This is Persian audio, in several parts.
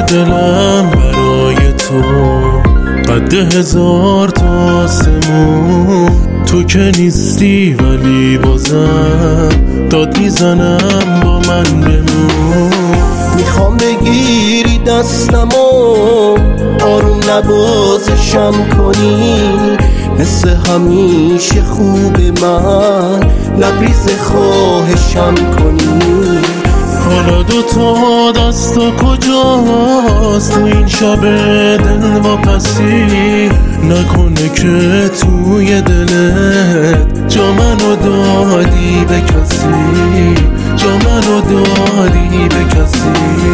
دلم برای تو قد 1000 تا آسمون، تو که نیستی ولی بازم داد میزنم با من بمون. میخوام بگیری دستمو آروم نوازشم کنی، مثل همیشه خوب من لبریز خواهشم کنی. حالا 2 تا دستا کجاست تو این شب دلواپسی؟ نکنه که توی دلت جا منو دادی به کسی، جا منو دادی به کسی.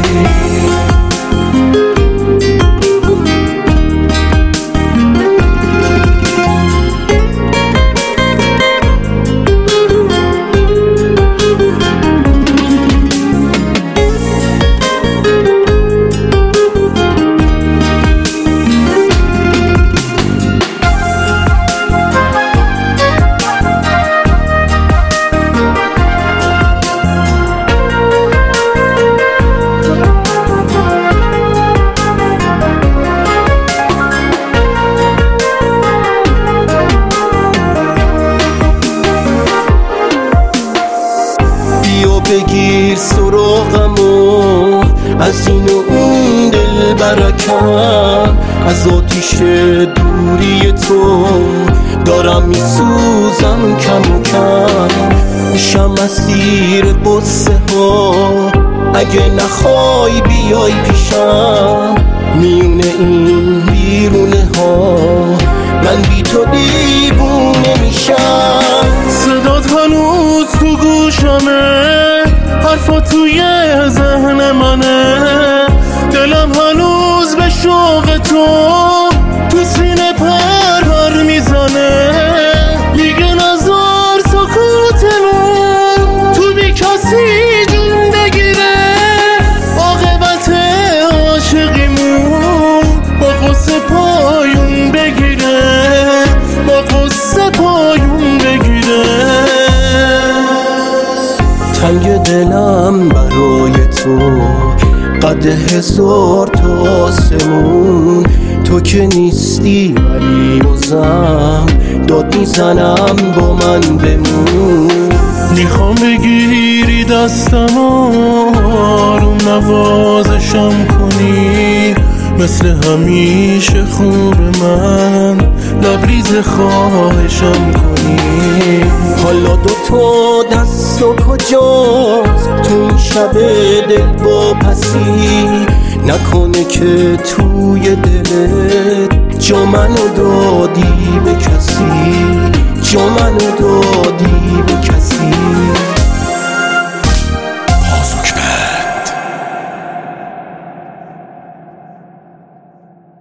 بگیر سراغمو از این و اون دل برکم، از آتیش دوری تو دارم میسوزم کم و کم. میشم اسیر قصه ها اگه نخوای بیای پیشم، میونه این بیرونه ها من بی تو دیوونه میشم. صدات هنوز تو گوشمه، حرفا توی ذهن منه، دلم هنوز به شوق تو سینه پر میزنه. دیگه نزار سکوتمون تو بی کسی جون بگیره، عاقبت عاشقیمون با قصه پایون بگیره، با قصه پایون بگیره. تنگ دلم برای تو قد 1000 تا آسمون، تو که نیستی ولی بازم داد میزنم با من بمون. میخوام بگیری دستم آروم نوازشم کنی، مثل همیشه خوب من لبریز خواهشم کنی. حالا 2 تا دستا کجاست تو این شب دلواپسی؟ نکنه که توی دلت جا منو دادی به کسی، جا منو دادی به کسی.